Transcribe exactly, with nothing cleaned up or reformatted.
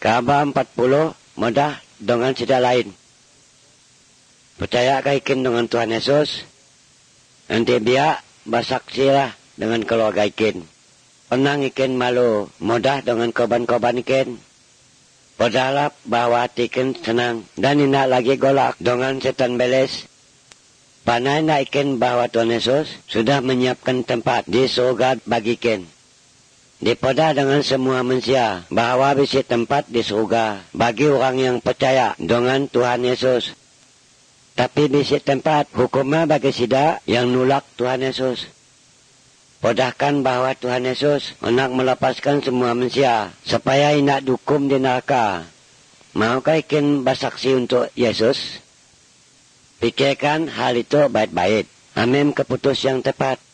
Kabar empat puluh, mudah dengan sida lain. Percaya kaikin dengan Tuhan Yesus, nanti biak bersaksilah dengan keluarga ikin. Penang ikin malu, mudah dengan korban-korban ikin. Berharap bahwa hati ikin senang, dan tidak lagi golak dengan setan beles. Panai nak ikin bahwa Tuhan Yesus sudah menyiapkan tempat di surga bagi ikin. Dipoda dengan semua manusia bahwa bisa tempat di surga bagi orang yang percaya dengan Tuhan Yesus. Tapi bisa tempat hukumnya bagi sida yang nolak Tuhan Yesus. Podahkan bahwa Tuhan Yesus hendak melepaskan semua manusia supaya tidak dihukum di neraka. Maukah ikin bersaksi untuk Yesus? Pikirkan hal itu baik-baik. Ambil keputus yang tepat.